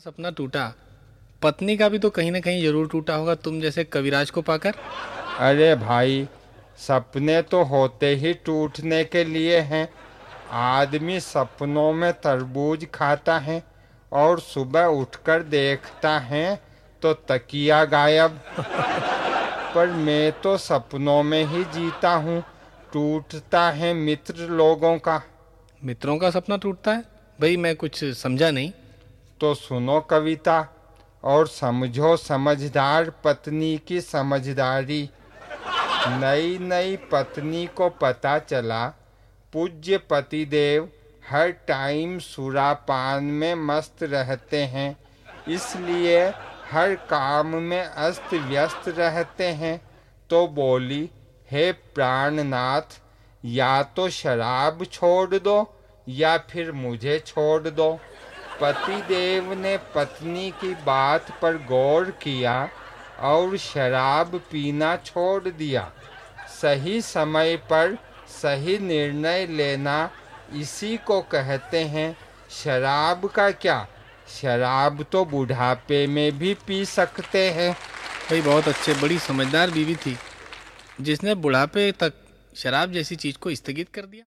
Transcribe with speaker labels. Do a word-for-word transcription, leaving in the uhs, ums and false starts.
Speaker 1: सपना टूटा, पत्नी का भी तो कहीं ना कहीं जरूर टूटा होगा, तुम जैसे कविराज को पाकर।
Speaker 2: अरे भाई, सपने तो होते ही टूटने के लिए हैं। आदमी सपनों में तरबूज खाता है और सुबह उठकर देखता है तो तकिया गायब। पर मैं तो सपनों में ही जीता हूँ। टूटता है मित्र लोगों का।
Speaker 1: मित्रों का सपना टूटता है? भाई मैं कुछ समझा नहीं।
Speaker 2: तो सुनो कविता और समझो समझदार पत्नी की समझदारी। नई नई पत्नी को पता चला पूज्य पतिदेव हर टाइम सुरापान में मस्त रहते हैं, इसलिए हर काम में अस्त व्यस्त रहते हैं। तो बोली, हे प्राणनाथ, या तो शराब छोड़ दो या फिर मुझे छोड़ दो। पतिदेव ने पत्नी की बात पर गौर किया और शराब पीना छोड़ दिया। सही समय पर सही निर्णय लेना, इसी को कहते हैं। शराब का क्या, शराब तो बुढ़ापे में भी पी सकते हैं।
Speaker 1: भाई बहुत अच्छे, बड़ी समझदार बीवी थी जिसने बुढ़ापे तक शराब जैसी चीज को स्थगित कर दिया।